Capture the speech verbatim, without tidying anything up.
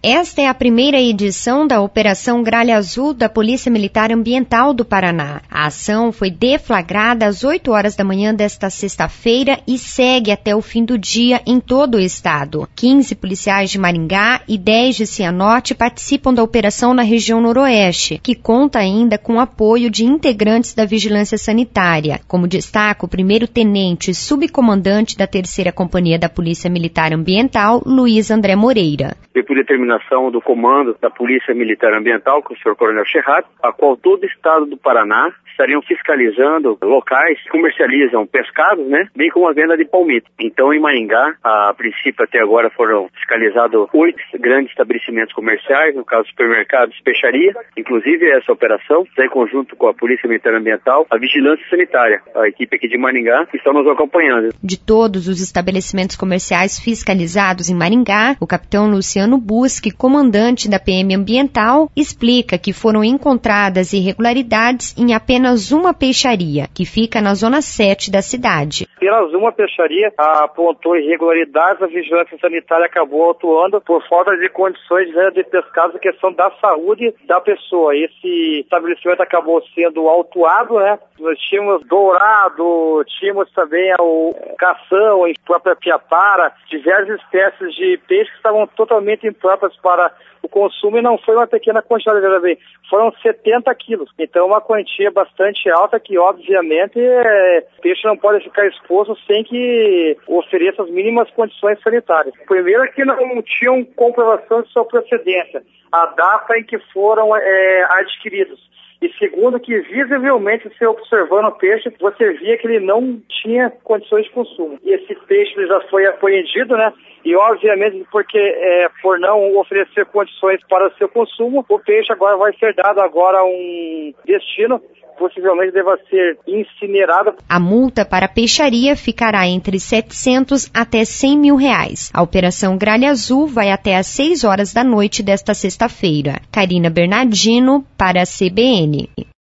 Esta é a primeira edição da Operação Gralha Azul da Polícia Militar Ambiental do Paraná. A ação foi deflagrada às oito horas da manhã desta sexta-feira e segue até o fim do dia em todo o estado. quinze policiais de Maringá e dez de Cianorte participam da operação na região noroeste, que conta ainda com o apoio de integrantes da Vigilância Sanitária, como destaca o primeiro-tenente subcomandante da terceira Companhia da Polícia Militar Ambiental, Luiz André Moreira. Foi por determinação do comando da Polícia Militar Ambiental, com o senhor Coronel Cherrat, a qual todo o estado do Paraná estariam fiscalizando locais que comercializam pescados, né, bem como a venda de palmito. Então, em Maringá, a princípio até agora foram fiscalizados oito grandes estabelecimentos comerciais, no caso supermercados e peixaria, inclusive essa operação, em conjunto com a Polícia Militar Ambiental, a Vigilância Sanitária, a equipe aqui de Maringá, que estão nos acompanhando. De todos os estabelecimentos comerciais fiscalizados em Maringá, o capitão Luciano Busque, comandante da P M Ambiental, explica que foram encontradas irregularidades em apenas uma peixaria, que fica na zona sete da cidade. Apenas uma peixaria apontou irregularidades, a Vigilância Sanitária acabou atuando por falta de condições de pescados, a questão da saúde da pessoa. Esse estabelecimento acabou sendo autuado, né? Nós tínhamos dourado, tínhamos também o cação, a própria piapara, diversas espécies de peixes que estavam totalmente impróprias para o consumo, e não foi uma pequena quantidade, veja bem, foram setenta quilos. Então, uma quantia bastante alta que, obviamente, é, o peixe não pode ficar exposto sem que ofereça as mínimas condições sanitárias. Primeiro, é que não tinham comprovação de sua procedência, a data em que foram é, adquiridos. E segundo, que visivelmente, se observando o peixe, você via que ele não tinha condições de consumo. E esse peixe já foi apreendido, né? E obviamente, porque é, por não oferecer condições para o seu consumo, o peixe agora vai ser dado agora a um destino, possivelmente deva ser incinerado. A multa para a peixaria ficará entre setecentos até cem mil reais. A Operação Gralha Azul vai até às seis horas da noite desta sexta-feira. Karina Bernardino, para a C B N.